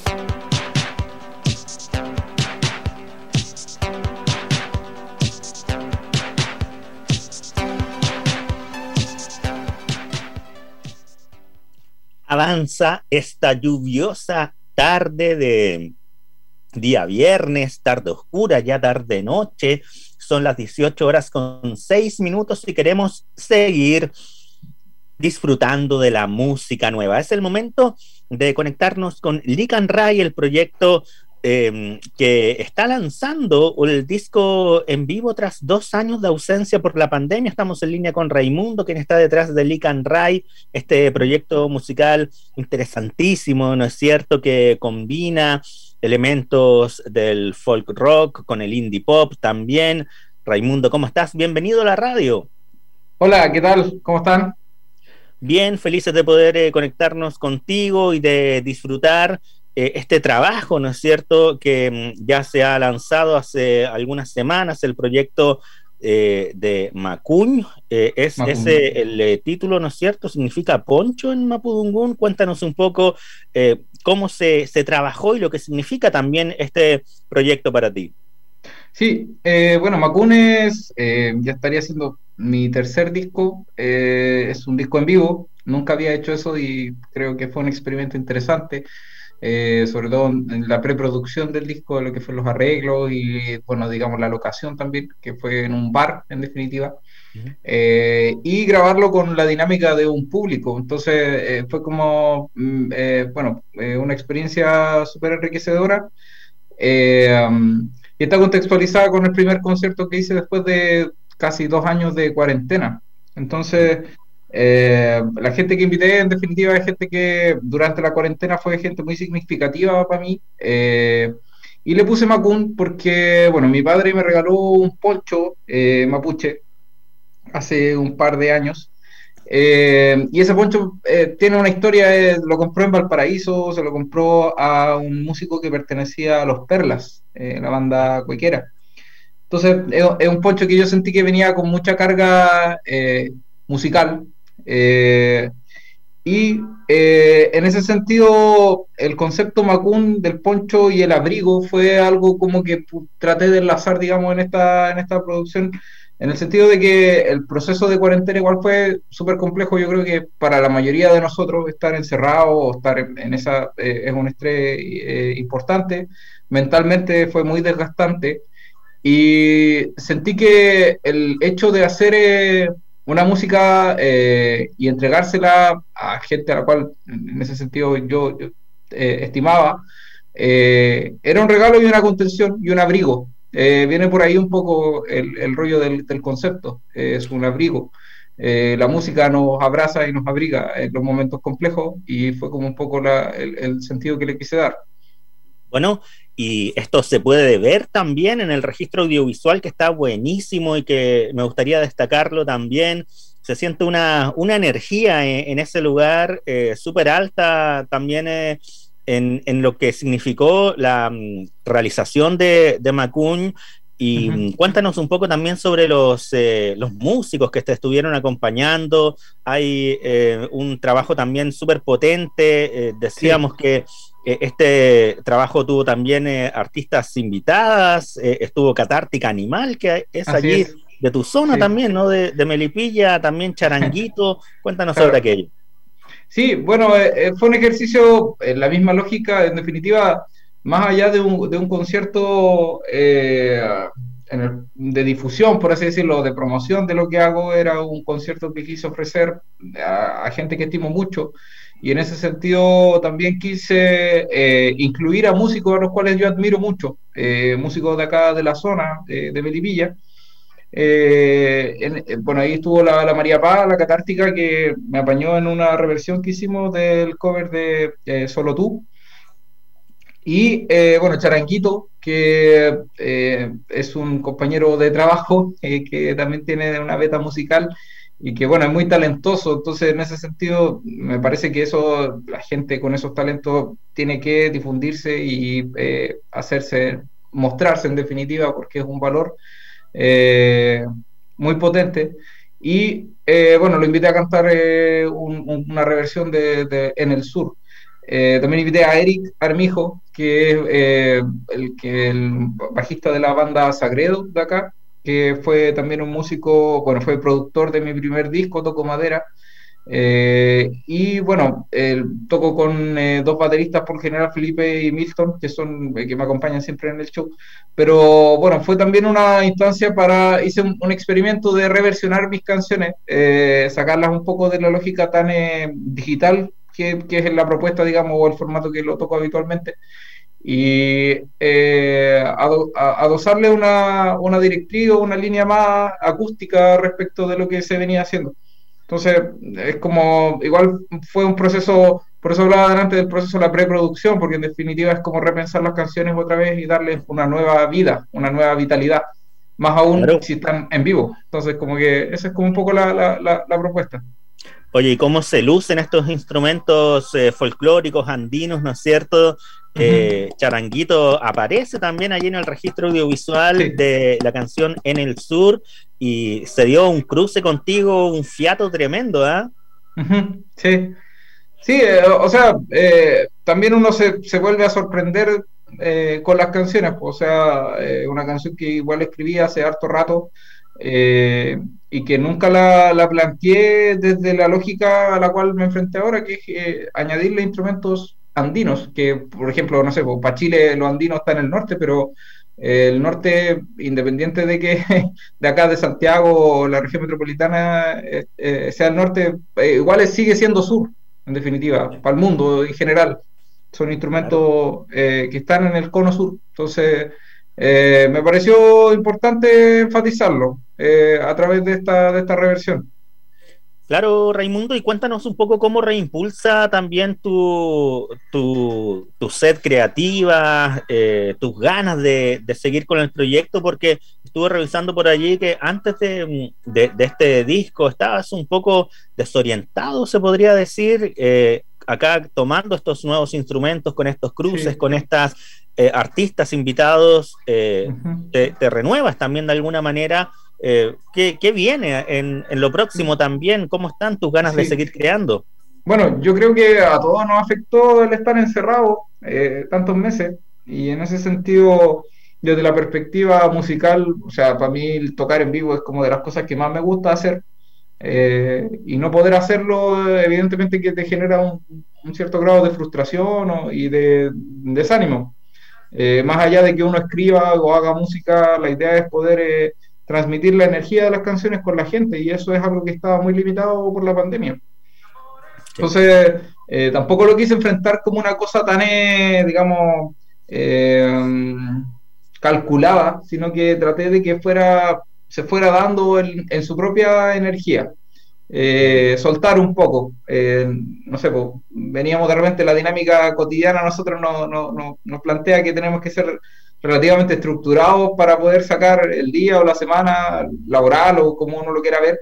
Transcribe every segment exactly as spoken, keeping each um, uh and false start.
Avanza esta lluviosa tarde de día viernes, tarde oscura, ya tarde noche, son las dieciocho horas con seis minutos y queremos seguir disfrutando de la música nueva. Es el momento de conectarnos con Lican Ray, el proyecto eh, que está lanzando el disco en vivo tras dos años de ausencia por la pandemia. Estamos en línea con Raimundo, quien está detrás de Lican Ray, este proyecto musical interesantísimo, ¿no es cierto?, que combina elementos del folk rock con el indie pop también. Raimundo, ¿cómo estás? Bienvenido a la radio. Hola, ¿qué tal? ¿Cómo están? Bien, felices de poder eh, conectarnos contigo y de disfrutar eh, este trabajo, ¿no es cierto?, que mm, ya se ha lanzado hace algunas semanas, el proyecto eh, de Macuñ, eh, es Macum. ese el eh, título, ¿no es cierto?, significa poncho en mapudungún. Cuéntanos un poco eh, cómo se, se trabajó y lo que significa también este proyecto para ti. Sí, eh, bueno, Macunes eh, ya estaría haciendo mi tercer disco, eh, es un disco en vivo, nunca había hecho eso y creo que fue un experimento interesante, eh, sobre todo en en la preproducción del disco, lo que fue los arreglos y, bueno, digamos, la locación también, que fue en un bar, en definitiva, Ujú. eh, y grabarlo con la dinámica de un público. Entonces, eh, fue como, mm, eh, bueno, eh, una experiencia súper enriquecedora. Eh, um, y está contextualizada con el primer concierto que hice después de casi dos años de cuarentena. Entonces, eh, la gente que invité, en definitiva, es gente que durante la cuarentena fue gente muy significativa para mí. Eh, y le puse Macún porque, bueno, mi padre me regaló un poncho eh, mapuche hace un par de años. Eh, y ese poncho eh, tiene una historia, eh, lo compró en Valparaíso, se lo compró a un músico que pertenecía a Los Perlas, eh, la banda cuequera. Entonces, es, es un poncho que yo sentí que venía con mucha carga eh, musical. eh, y eh, en ese sentido, el concepto Macún del poncho y el abrigo fue algo como que pu- traté de enlazar, digamos, en esta, en esta producción, en el sentido de que el proceso de cuarentena igual fue súper complejo. Yo creo que para la mayoría de nosotros estar encerrado o estar en, en esa eh, es un estrés eh, importante. Mentalmente fue muy desgastante y sentí que el hecho de hacer eh, una música eh, y entregársela a gente a la cual en ese sentido yo, yo, eh, estimaba, eh, era un regalo y una contención y un abrigo. Eh, viene por ahí un poco el, el rollo del, del concepto, eh, es un abrigo. Eh, la música nos abraza y nos abriga en los momentos complejos y fue como un poco la, el, el sentido que le quise dar. Bueno, y esto se puede ver también en el registro audiovisual, que está buenísimo y que me gustaría destacarlo también. Se siente una, una energía en, en ese lugar eh, súper alta también eh, en, en lo que significó la mm, realización de, de Macuñ. Y Ujú. mm, cuéntanos un poco también sobre los, eh, los músicos que te estuvieron acompañando. Hay eh, un trabajo también súper potente. Eh, Sí, decíamos que eh, este trabajo tuvo también eh, artistas invitadas, eh, estuvo Catártica Animal, que es así allí es. de tu zona Sí, también, ¿no? De, de Melipilla, también Charanguito. Cuéntanos sobre claro. aquello. Sí, bueno, eh, eh, fue un ejercicio en la misma lógica, en definitiva, más allá de un, de un concierto eh, en el- de difusión, por así decirlo, de promoción de lo que hago, era un concierto que quise ofrecer a, a gente que estimo mucho. Y en ese sentido también quise eh, incluir a músicos a los cuales yo admiro mucho, eh, músicos de acá de la zona, de, de Melipilla. Eh, en- eh, bueno, ahí estuvo la, la María Paz, la catártica, que me apañó en una reversión que hicimos del cover de eh, Solo Tú. Y eh, bueno, Charanguito, que eh, es un compañero de trabajo eh, que también tiene una beta musical y que bueno, es muy talentoso. Entonces, en ese sentido, me parece que eso, la gente con esos talentos tiene que difundirse y eh, hacerse, mostrarse en definitiva, porque es un valor eh, muy potente. Y eh, bueno, lo invité a cantar eh, un- un- una reversión de, de En el Sur. Eh, también invité a Eric Armijo, que es eh, el, que el bajista de la banda Sagredo de acá, que fue también un músico, bueno, fue productor de mi primer disco, Toco Madera. Eh, y bueno, eh, toco con eh, dos bateristas por general, Felipe y Milton, que son eh, que me acompañan siempre en el show. Pero bueno, fue también una instancia para, hice un, un experimento de reversionar mis canciones, eh, sacarlas un poco de la lógica tan eh, digital que, que es la propuesta, digamos, o el formato que lo toco habitualmente, y eh, ado- a- adosarle una, una directriz o una línea más acústica respecto de lo que se venía haciendo. Entonces, es como, igual fue un proceso, por eso hablaba delante del proceso de la preproducción, porque en definitiva es como repensar las canciones otra vez y darles una nueva vida, una nueva vitalidad, más aún Claro. si están en vivo. Entonces, como que esa es como un poco la, la, la, la propuesta. Oye, ¿y cómo se lucen estos instrumentos eh, folclóricos andinos, ¿no es cierto? Ujú. Eh, Charanguito aparece también allí en el registro audiovisual Sí. de la canción En el Sur y se dio un cruce contigo, un fiato tremendo, ¿ah? Ujú. Sí. Sí, eh, o sea, eh, también uno se, se vuelve a sorprender eh, con las canciones, pues, o sea, eh, una canción que igual escribí hace harto rato eh, y que nunca la, la planteé desde la lógica a la cual me enfrenté ahora, que es eh, añadirle instrumentos andinos, que por ejemplo, no sé, pues, para Chile los andinos están en el norte, pero eh, el norte, independiente de que de acá de Santiago o la región metropolitana eh, eh, sea el norte, eh, igual es- sigue siendo sur en definitiva, para el mundo en general. Son Claro. instrumentos eh, que están en el cono sur. Entonces, eh, me pareció importante enfatizarlo eh, a través de esta, de esta reversión. Claro, Raimundo, y cuéntanos un poco cómo reimpulsa también tu, tu, tu sed creativa, eh, tus ganas de, de seguir con el proyecto, porque estuve revisando por allí que antes de, de, de este disco estabas un poco desorientado, se podría decir, eh, acá tomando estos nuevos instrumentos, con estos cruces, Sí. con estas eh, artistas invitados, eh, Ujú. te, te renuevas también de alguna manera. Eh, ¿qué, ¿qué, viene en, en, lo próximo también? ¿Cómo están tus ganas de Sí. seguir creando? Bueno, yo creo que a todos nos afectó el estar encerrado eh, tantos meses y en ese sentido, desde la perspectiva musical, o sea, para mí el tocar en vivo es como de las cosas que más me gusta hacer eh, y no poder hacerlo, evidentemente que te genera un, un cierto grado de frustración o- y de desánimo. Eh, más allá de que uno escriba o haga música, la idea es poder eh, transmitir la energía de las canciones con la gente y eso es algo que estaba muy limitado por la pandemia. Sí. Entonces, eh, tampoco lo quise enfrentar como una cosa tan, eh, digamos, eh, calculada, sino que traté de que fuera, se fuera dando en, en su propia energía. Eh, soltar un poco, eh, no sé, pues, veníamos de repente, la dinámica cotidiana a nosotros no, no, no, nos plantea que tenemos que ser relativamente estructurados para poder sacar el día o la semana laboral o como uno lo quiera ver,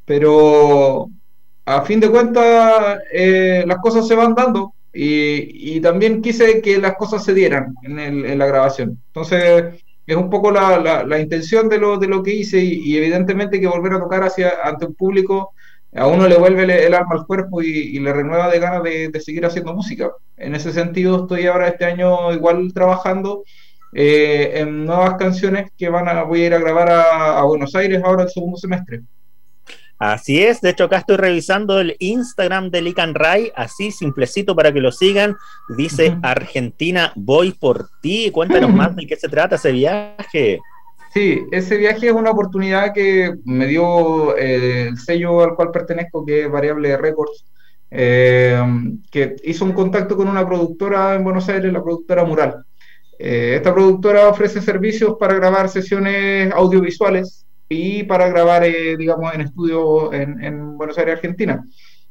pero a fin de cuentas eh, las cosas se van dando y, y, también quise que las cosas se dieran en, el, en la grabación. Entonces es un poco la, la, la intención de lo, de lo que hice y, y, evidentemente que volver a tocar hacia, ante un público a uno le vuelve el, el alma al cuerpo y, y, le renueva de ganas de, de seguir haciendo música. En ese sentido estoy ahora este año igual trabajando eh, en nuevas canciones que van a, voy a ir a grabar a, a Buenos Aires ahora el segundo semestre. Así es, de hecho acá estoy revisando el Instagram de Lican Ray, así simplecito para que lo sigan, dice Uh-huh. Argentina, voy por ti, cuéntanos más de qué se trata ese viaje. Sí, ese viaje es una oportunidad que me dio eh, el sello al cual pertenezco, que es Variable Records, eh, que hizo un contacto con una productora en Buenos Aires, la productora Mural. Eh, esta productora ofrece servicios para grabar sesiones audiovisuales y para grabar, eh, digamos, en estudio en, en Buenos Aires, Argentina.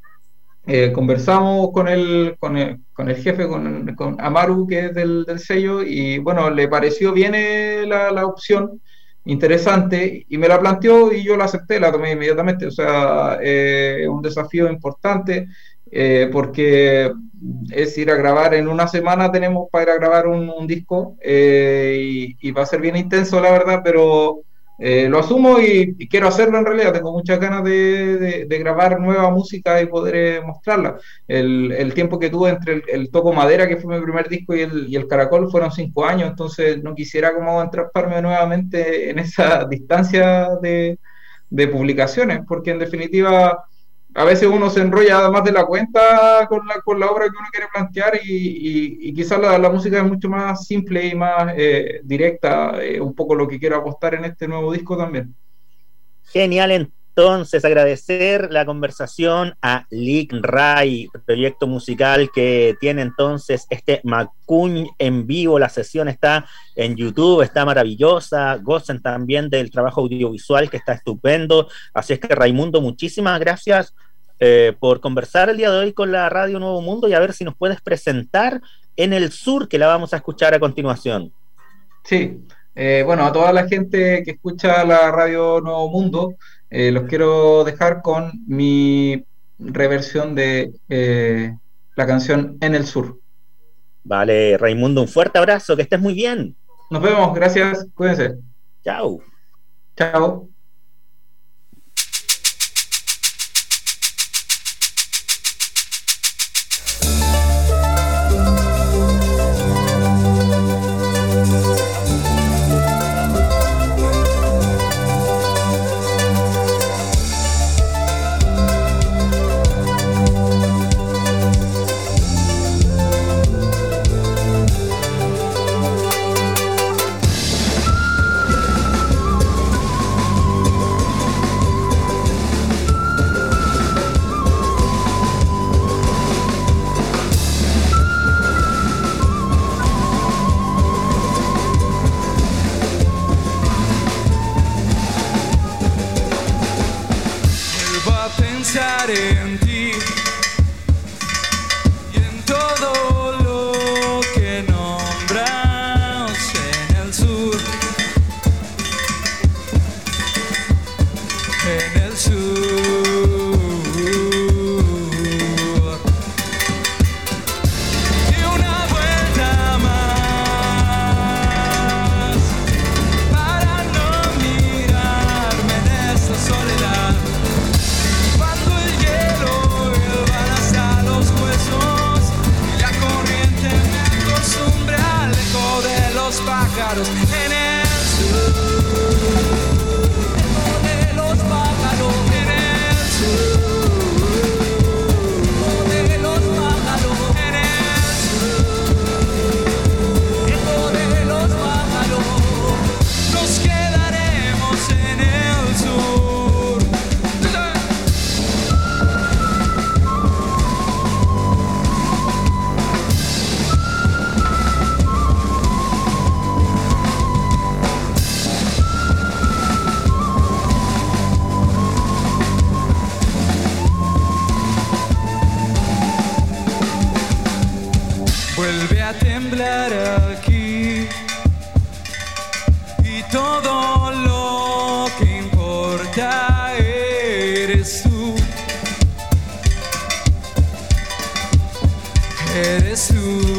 Eh, conversamos con el, con el, con el jefe, con, con Amaru, que es del, del sello, y bueno, le pareció bien eh, la, la opción, interesante, y me la planteó y yo la acepté, la tomé inmediatamente. O sea, eh, un desafío importante, eh, porque es ir a grabar en una semana, tenemos para ir a grabar un, un disco, eh, y, y va a ser bien intenso, la verdad, pero Eh, lo asumo y, y quiero hacerlo en realidad. Tengo muchas ganas de, de- de grabar nueva música y poder eh, mostrarla. El, el tiempo que tuve entre el, el Toco Madera, que fue mi primer disco, y el, y el Caracol fueron cinco años, entonces no quisiera como entrasparme nuevamente en esa distancia de, de publicaciones, porque en definitiva a veces uno se enrolla más de la cuenta con la, con la obra que uno quiere plantear y, y- y quizás la, la música es mucho más simple y más eh, directa, eh, un poco lo que quiero apostar en este nuevo disco también. Genial, entonces agradecer la conversación a Lick Ray, proyecto musical que tiene entonces este Macuñ en vivo. La sesión está en YouTube, está maravillosa. Gocen también del trabajo audiovisual que está estupendo. Así es que, Raimundo, muchísimas gracias eh, por conversar el día de hoy con la Radio Nuevo Mundo, y a ver si nos puedes presentar En el Sur, que la vamos a escuchar a continuación. Sí, eh, bueno, a toda la gente que escucha la radio Nuevo Mundo, eh, los quiero dejar con mi reversión de eh, la canción En el Sur. Vale, Raimundo, un fuerte abrazo, que estés muy bien. Nos vemos, gracias, cuídense. Chao. Chao. En ti y en todo lo que nombras en el sur, en el sur. Y una vuelta más para no mirarme en esta soledad. Pájaros en el sur, eco de los pájaros en el sur, eco de los pájaros en el sur, eco de los pájaros. Nos quedaremos en el sur. Vuelve a temblar aquí y todo lo que importa eres tú, eres tú.